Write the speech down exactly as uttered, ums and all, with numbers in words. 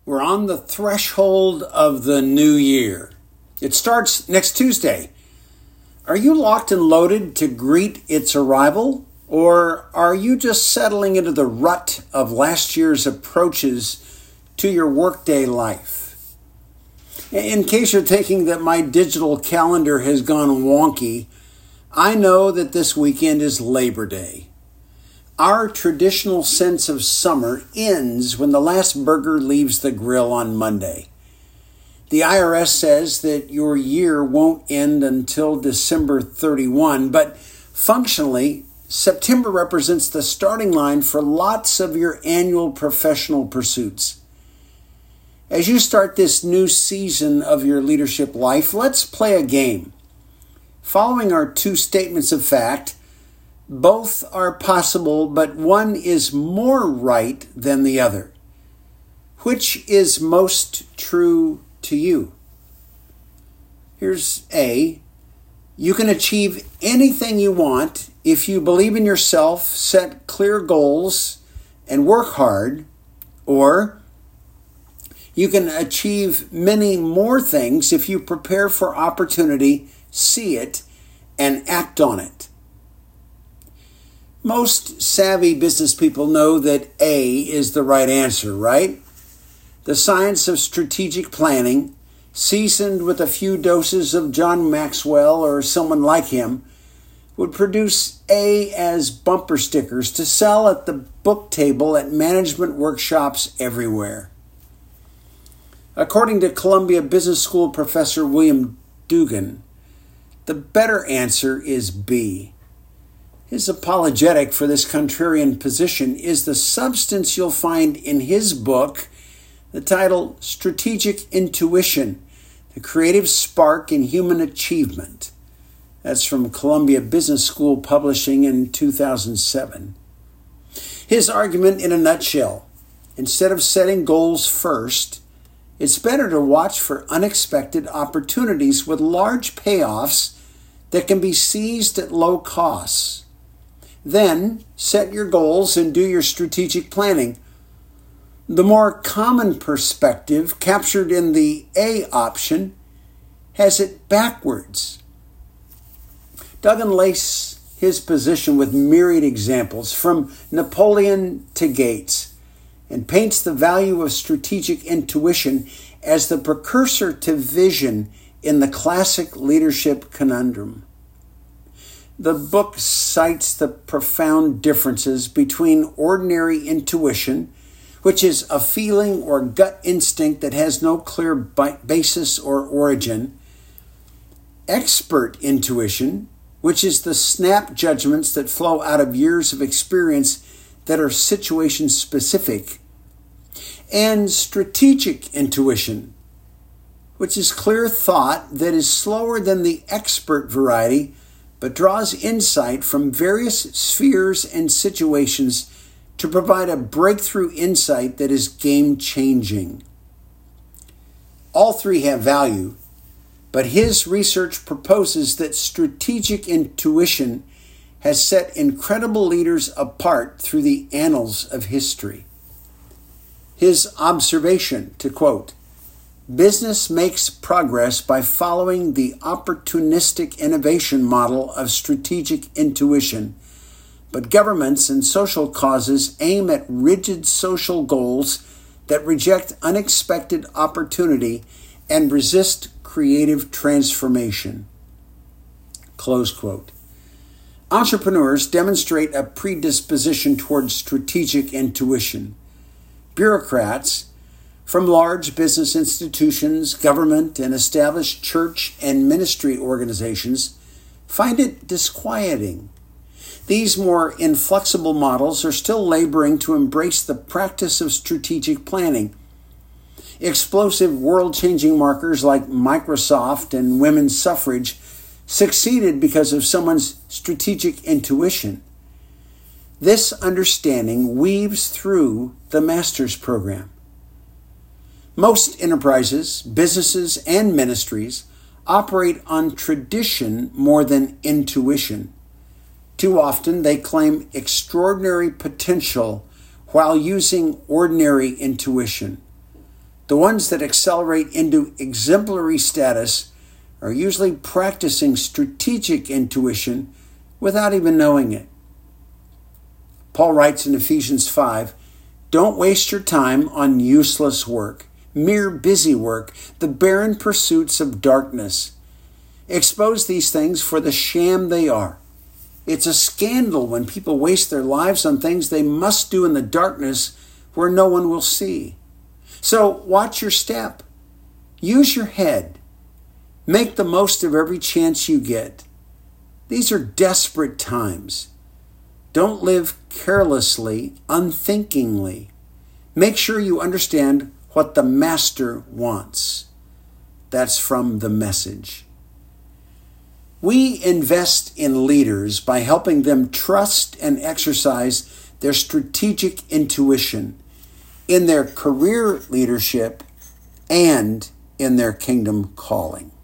We're on the threshold of the new year. It starts next Tuesday. Are you locked and loaded to greet its arrival? Or are you just settling into the rut of last year's approaches to your workday life? In case you're thinking that my digital calendar has gone wonky, I know that this weekend is Labor Day. Our traditional sense of summer ends when the last burger leaves the grill on Monday. The I R S says that your year won't end until December thirty-first, but functionally, September represents the starting line for lots of your annual professional pursuits. As you start this new season of your leadership life, let's play a game. Following our two statements of fact, both are possible, but one is more right than the other. Which is most true to you? Here's A. You can achieve anything you want if you believe in yourself, set clear goals, and work hard. Or you can achieve many more things if you prepare for opportunity, see it, and act on it. Most savvy business people know that A is the right answer, right? The science of strategic planning, seasoned with a few doses of John Maxwell or someone like him, would produce A as bumper stickers to sell at the book table at management workshops everywhere. According to Columbia Business School professor William Dugan, the better answer is B. His apologetic for this contrarian position is the substance you'll find in his book, the title Strategic Intuition, The Creative Spark in Human Achievement. That's from Columbia Business School Publishing in two thousand seven. His argument in a nutshell: instead of setting goals first, it's better to watch for unexpected opportunities with large payoffs that can be seized at low costs. Then set your goals and do your strategic planning. The more common perspective, captured in the A option, has it backwards. Dugan laces his position with myriad examples, from Napoleon to Gates, and paints the value of strategic intuition as the precursor to vision in the classic leadership conundrum. The book cites the profound differences between ordinary intuition, which is a feeling or gut instinct that has no clear basis or origin, expert intuition, which is the snap judgments that flow out of years of experience that are situation specific, and strategic intuition, which is clear thought that is slower than the expert variety, but draws insight from various spheres and situations to provide a breakthrough insight that is game-changing. All three have value, but his research proposes that strategic intuition has set incredible leaders apart through the annals of history. His observation, to quote, "Business makes progress by following the opportunistic innovation model of strategic intuition, but governments and social causes aim at rigid social goals that reject unexpected opportunity and resist creative transformation." Close quote. Entrepreneurs demonstrate a predisposition towards strategic intuition. Bureaucrats, from large business institutions, government, and established church and ministry organizations, find it disquieting. These more inflexible models are still laboring to embrace the practice of strategic planning. Explosive world-changing markers like Microsoft and women's suffrage succeeded because of someone's strategic intuition. This understanding weaves through the master's program. Most enterprises, businesses, and ministries operate on tradition more than intuition. Too often, they claim extraordinary potential while using ordinary intuition. The ones that accelerate into exemplary status are usually practicing strategic intuition without even knowing it. Paul writes in Ephesians five, "Don't waste your time on useless work, mere busy work, the barren pursuits of darkness. Expose these things for the sham they are. It's a scandal when people waste their lives on things they must do in the darkness where no one will see. So watch your step. Use your head. Make the most of every chance you get. These are desperate times. Don't live carelessly, unthinkingly. Make sure you understand what the Master wants." That's from The Message. We invest in leaders by helping them trust and exercise their strategic intuition in their career leadership and in their kingdom calling.